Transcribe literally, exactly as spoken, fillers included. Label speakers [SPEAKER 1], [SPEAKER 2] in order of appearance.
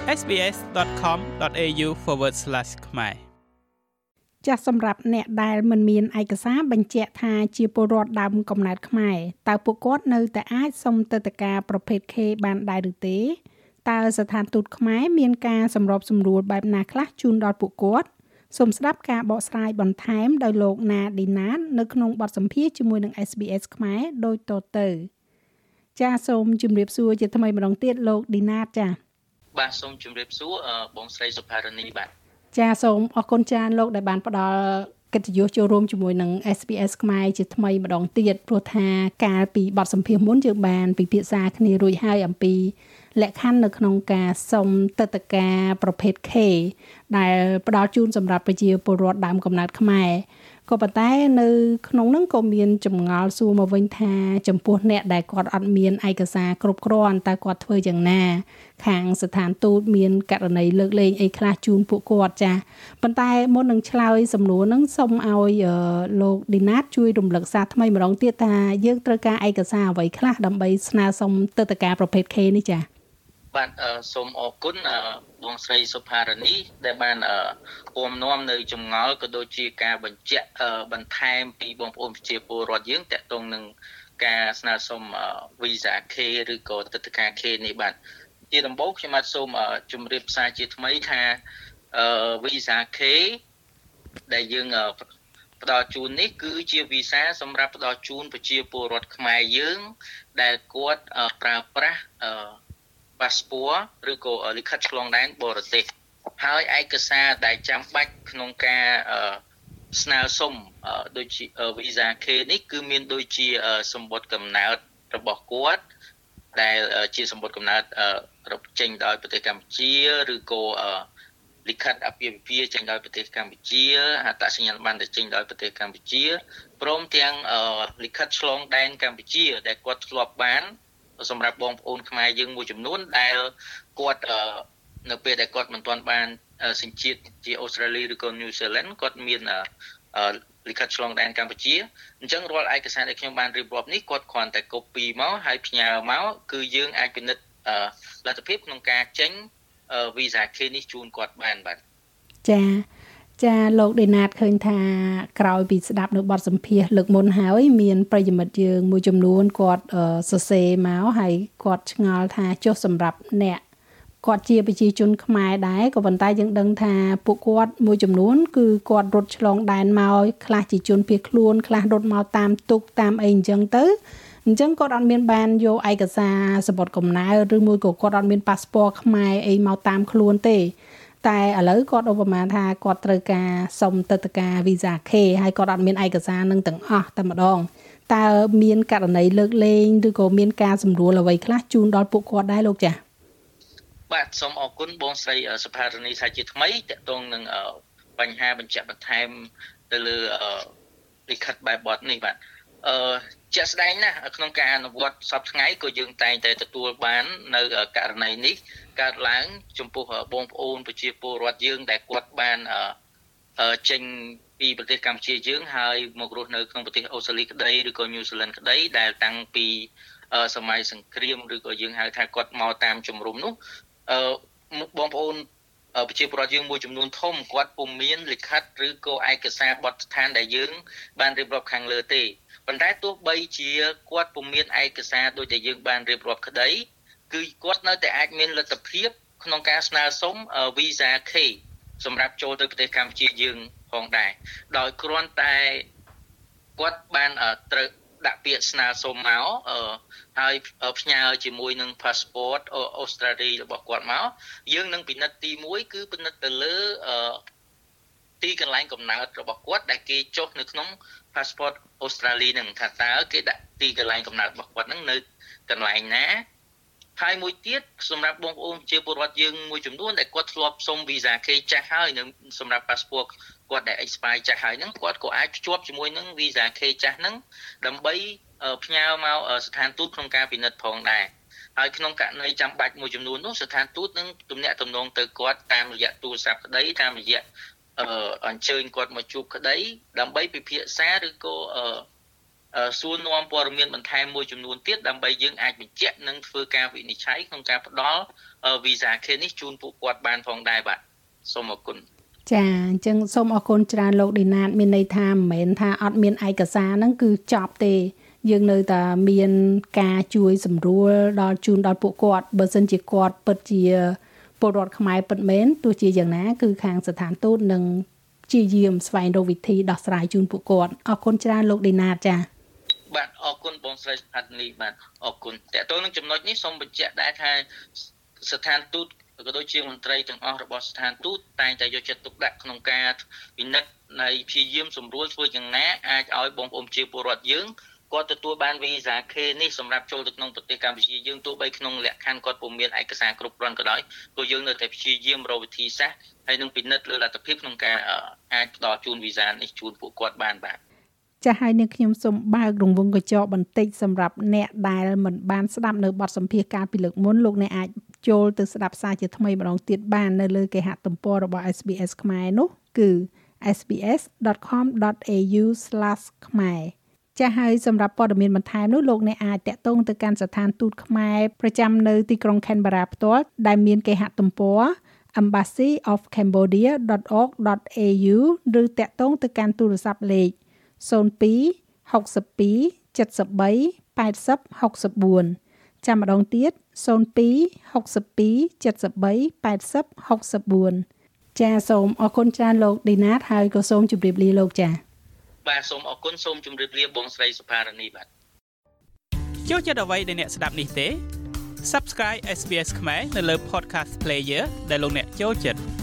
[SPEAKER 1] sbs.com.au forward slash ខ្មែរ
[SPEAKER 2] ចាស់សម្រាប់អ្នកដែលមិនមានឯកសារបញ្ជាក់ថាជាពលរដ្ឋដើមកំណើតខ្មែរតើពួកគាត់នៅតែអាចសុំទឹកដីកាប្រភេទ K បានដែរឬទេតើស្ថានទូតខ្មែរមានការសម្របសម្រួលបែបណាខ្លះជូនដល់ពួកគាត់សូមស្ដាប់ការបកស្រាយបន្ថែមដោយលោកណាឌីណាតនៅក្នុងបទសម្ភាសន៍ជាមួយនឹង ét bê ét ខ្មែរដូចតទៅចាសសូមជម្រាបសួរជាថ្មីម្ដងទៀតលោកឌីណាតចា៎
[SPEAKER 3] បាទសូមជម្រាបសួរបងស្រីសុផារនីបាទ
[SPEAKER 2] ចាសសូមអរគុណច្រើនលោកដែលបានផ្ដល់កិត្តិយសចូលរួមជាមួយនឹង ét bê ét ខ្មែរជាថ្មីម្ដងទៀតព្រោះថាកាលពីបទសម្ភាសន៍មុនយើងបានពិភាក្សាគ្នារួចហើយអំពីលក្ខខណ្ឌនៅក្នុងការសុំទឹកដីកាប្រភេទ K ដែលផ្ដល់ជូនសម្រាប់ប្រជាពលរដ្ឋដើមកំណើតខ្មែរក៏ប៉ុន្តែនៅក្នុងនោះក៏មានចម្ងល់សួរមកវិញថាចំពោះអ្នកដែលគាត់អត់មានឯកសារគ្រប់គ្រាន់តើគាត់ធ្វើយ៉ាងណាខាងស្ថានទូតមានករណីលើកលែងអីខ្លះជូនពួកគាត់ចា៎ប៉ុន្តែមុននឹងឆ្លើយសំណួរហ្នឹងសូមឲ្យលោកឌីណាតជួយរំលឹកសារថ្មីម្ដងទៀតថាយើងត្រូវការឯកសារអ្វីខ្លះដើម្បីស្នើសុំទឹកដីកាប្រភេទ K នេះចា៎
[SPEAKER 3] បាទសូមអរគុណបងស្រីសុផារនីដែលបានពំនាំនៅចម្ងល់ក៏ដូចជាការបញ្ជាក់បន្ថែមពីបងប្អូនប្រជាពលរដ្ឋយើងតាក់ទងនឹងការស្នើសុំវីសា K ឬក៏ទឹកដីកា K នេះបាទជាដំបូងខ្ញុំបាទសូមជម្រាបសារជាថ្មីថាវីសា K ដែលយើងផ្ដល់ជូននេះគឺជាវីសាសម្រាប់ផ្ដល់ជូនប្រជាពលរដ្ឋខ្មែរយើងដែលគាត់ប្រើប្រាស់ប៉ាសពតឬក៏លិខិតឆ្លងដែនបរទេសហើយឯកសារដែលចាំបាច់ក្នុងការស្នើសុំដូចជាវីសា K នេះគឺមានដូចជាសម្បត្តិកំណើតរបស់គាត់ដែលជាសម្បត្តិកំណើតចេញដោយប្រទេសកម្ពុជាឬក៏លិខិតអាពាហ៍ពិពាហ៍ចេញដោយប្រទេសកម្ពុជាអត្តសញ្ញាណប័ណ្ណដែលចេញដោយប្រទេសកម្ពុជាព្រមទាំងលិខិតឆ្លងដែនកម្ពុជាដែលគាត់ធ្លាប់បានសម្រាប់បងប្អូនខ្មែរយើងមួយចំនួនដែលគាត់នៅពេលដែលគាត់មិនទាន់បានសញ្ជាតិជាអូស្ត្រាលីឬក៏ញូហ្សេឡង់គាត់មានលិខិតឆ្លងដែនកម្ពុជាអញ្ចឹងរាល់ឯកសារដែលខ្ញុំបានរៀបរាប់នេះគាត់គ្រាន់តែ copy មកហើយផ្ញើមកគឺយើងអាចពិនិត្យលទ្ធភាពក្នុងការចេញវីសា K នេះជូនគាត់បានបាទ
[SPEAKER 2] ចាចាលោកឌីណាតឃើញថាក្រោយពីស្ដាប់នៅបទសម្ភាសន៍លើកមុនហើយមានប្រិយមិត្តយើងមួយចំនួនគាត់សរសេរមកហើយគាត់ឆ្ងល់ថាចុះសម្រាប់អ្នកគាត់ជាប្រជាជនខ្មែរដែរក៏ប៉ុន្តែយើងដឹងថាពួកគាត់មួយចំនួនគឺគាត់រត់ឆ្លងដែនមកខ្លះជាជនភៀសខ្លួនខ្លះរត់មកតាមទុកតាមអីអញ្ចឹងទៅអញ្ចឹងគាត់អត់មានបានយកឯកសារសម្បត្តិកំណើតឬមួយក៏គាត់អត់មានប៉ាសពតខ្មែរអីមកតាមខ្លួនទេតែឥឡូវគាត់ឧបមាថាគាត់ត្រូវការសុំទឹកដីកាវីសា K ហើយគាត់អត់មានឯកសារនឹងទាំងអស់តែម្ដងតើមានករណីលើកលែងឬក៏មានការសម្រួលអ្វីខ្លះជូនដល់ពួកគាត់ដែរលោកចា៎
[SPEAKER 3] បាទសូមអរគុណបងស្រីសុផារនីថាជាថ្មីតាក់ទងនឹងបញ្ហាបញ្ជាក់បន្ថែមទៅលើលិខិតបែបបទនេះបាទអឺជាក់ស្ដែងណាស់ក្នុងការអនុវត្តសពថ្ងៃក៏យើងតែងតែទទួលបាននៅករណីនេះកើតឡើងចំពោះបងប្អូនប្រជាពលរដ្ឋយើងដែលគាត់បានចេញពីប្រទេសកម្ពុជាយើងហើយមករស់នៅក្នុងប្រទេសអូស្ត្រាលីក្តីឬក៏ញូហ្សេឡង់ក្តីដែលតាំងពីសម័យសង្គ្រាមឬក៏យើងហៅថាគាត់មកតាមជំរំនោះអឺបងប្អូនប្រជាពលរដ្ឋយើងមួយចំនួនធំគាត់ពុំមានលិខិតឬក៏ឯកសារបទដ្ឋានដែលយើងបានរៀបរាប់ខាងលើទេប៉ុន្តែទោះបីជាគាត់ពុំមានឯកសារដូចដែលយើងបានរៀបរាប់ក្តីគឺគាត់នៅតែអាចមានលទ្ធភាពក្នុងការស្នើសុំវីសា K សម្រាប់ចូលទៅប្រទេសកម្ពុជាយើងផងដែរដោយគ្រាន់តែគាត់បានត្រូវដាក់ពាក្យស្នើសុំមកហើយផ្ញើជាមួយនឹង passport អូស្ត្រាលីរបស់គាត់មកយើងនឹងពិនិត្យទីមួយគឺពិនិត្យទៅលើទីកន្លែងកំណើតរបស់គាត់ដែលគេចុះនៅក្នុង passport អូស្ត្រាលីនឹងថាតើគេដាក់ទីកន្លែងកំណើតរបស់គាត់នឹងនៅកន្លែងណាហើយមួយទៀតសម្រាប់បងប្អូនជាពលរដ្ឋយើងមួយចំនួនដែលគាត់ធ្លាប់សុំវីសា K ចាស់ហើយនឹងសម្រាប់ passport គាត់ដែល expire ចាស់ហើយហ្នឹងគាត់ក៏អាចភ្ជាប់ជាមួយនឹងវីសា K ចាស់ហ្នឹងដើម្បីផ្ញើមកស្ថានទូតក្នុងការពិនិត្យផងដែរហើយក្នុងករណីចាំបាច់មួយចំនួននោះស្ថានទូតនឹងទំនាក់ទំនងទៅគាត់តាមរយៈទូរស័ព្ទក្តីតាមរយៈអញ្ជើញគាត់មកជួបក្តីដើម្បីពិភាក្សាឬក៏សួរនាំព័ត៌មានបន្ថែមមួយចំនួនទៀតដើម្បីយើងអាចបញ្ជាក់និងធ្វើការវិនិច្ឆ័យក្នុងការផ្ដល់ Visa K នេះជូនពួកគាត់បានផងដែរបាទសូមអរគុណ
[SPEAKER 2] ចាអញ្ចឹងសូមអរគុណច្រើនលោកឌីណាតមានន័យថាមិនមែនថាអត់មានឯកសារហ្នឹងគឺចប់ទេយើងនៅតែមានការជួយសម្រួលដល់ជូនដល់ពួកគាត់បើសិនជាគាត់ពិតជាពលរដ្ឋខ្មែរពិតមែនទោះជាយ៉ាងណាគឺខាងស្ថានទូតនឹងជាយាមស្វែងរកវិធីដោះស្រាយជូនពួកគាត់អរគុណច្រើនលោកឌីណាតចា
[SPEAKER 3] បាទអរគុណបងស្រីសុផាតនីបាទអរគុណតើតើនឹងចំណុចនេះសូមបញ្ជាក់ដែរថាស្ថានទូតក៏ដូចជាមន្ត្រីទាំងអស់របស់ស្ថានទូតតែងតែយកចិត្តទុកដាក់ក្នុងការពិនិត្យនៃព្យាយាមសម្រួលធ្វើយ៉ាងណាអាចឲ្យបងប្អូនជាពលរដ្ឋយើងគាត់ទទួលបាន Visa K នេះសម្រាប់ចូលទៅក្នុងប្រទេសកម្ពុជាយើងទោះបីក្នុងលក្ខខណ្ឌគាត់ពុំមានឯកសារគ្រប់គ្រាន់ក៏ដោយព្រោះយើងនៅតែព្យាយាមរកវិធីសាស្ត្រហើយនឹងពិនិត្យលើលទ្ធភាពក្នុងការអាចផ្ដល់ជូន Visa នេះជូនពួកគាត់បានបាទ
[SPEAKER 2] ចាស់ហើយនាងខ្ញុំសូមបើករង្វង់កញ្ចក់បន្តិចសម្រាប់អ្នកដែលមិនបានស្ដាប់នៅបទសម្ភាសន៍កាលពីលើកមុនលោកអ្នកអាចចូលទៅស្ដាប់សារជាថ្មីម្ដងទៀតបាននៅលើគេហទំព័ររបស់ เอส บี เอส ខ្មែរនោះគឺ เอส บี เอส ដอท คอม ដอท เอ ยู ស្លាស ខ្មែរចាស់ហើយសម្រាប់ព័ត៌មានបន្ថែមនោះលោកអ្នកអាចតាក់ទងទៅកាន់ស្ថានទូតខ្មែរប្រចាំនៅទីក្រុង Canberra ផ្ទាល់ដែលមានគេហទំព័រ embassy of cambodia dot org dot a u ឬតាក់ទងទៅកាន់ទូរស័ព្ទលេខzero two six two seven three eight zero six fourចាំម្ដងទៀតzero two six two seven three eight zero six fourចាសូមអរគុណច្រើនលោកឌីណាតហើយក៏សូមជម្រាបលាលោកចា
[SPEAKER 3] បាទសូមអរគុណសូមជម្រាបលាបងស្រីសុផារនីបាទ
[SPEAKER 1] ចូលចិត្តអ្វីដែលអ្នកស្ដាប់នេះទេ Subscribe เอส บี เอส ខ្មែរនៅលើ Podcast Player ដែលលោកអ្នកចូលចិត្ត